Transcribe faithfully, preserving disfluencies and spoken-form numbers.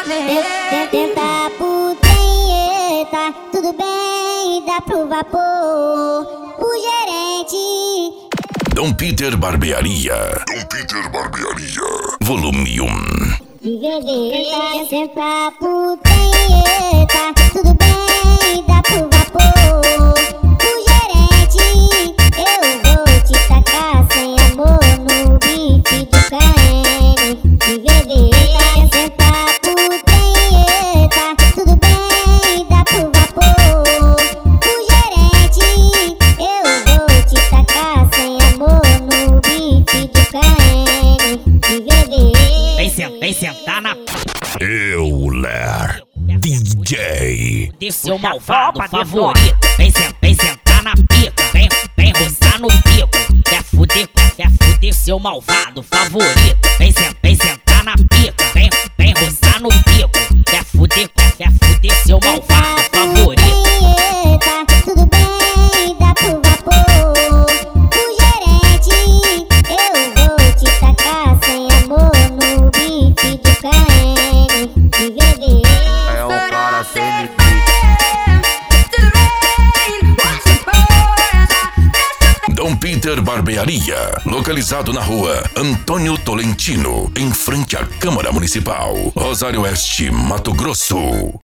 Tenta pro trem, eita, tudo bem, dá pro vapor. O gerente Dom Peter Barbearia. Dom Peter Barbearia. Volume um. de vender, senta pro trem, eita, tudo bem, dá pro vapor. O gerente, eu vou te tacar sem amor no bife do K N. De vender, senta pro trem, eita, tudo bem, dá pro vapor. O gerente, eu vou te tacar sem amor no bife do K N. De vender. Vem sentar, vem sentar na Euler D J. de seu malvado favorito. Vem sentar, vem sentar na pica. Vem, vem roçar no pico. Quer fuder, quer fuder seu malvado favorito. Vem sentar, vem sentar na pica. Vem, vem roçar no pico. Quer fuder, quer fuder seu malvado favorito. Eita, tudo bem, dá pro vapor. O gerente, eu vou te tacar sem amor no bife do K N. De vender. É um cara sem limite. Dom Peter Barbearia. Localizado na rua Antônio Tolentino, em frente à Câmara Municipal, Rosário Oeste, Mato Grosso.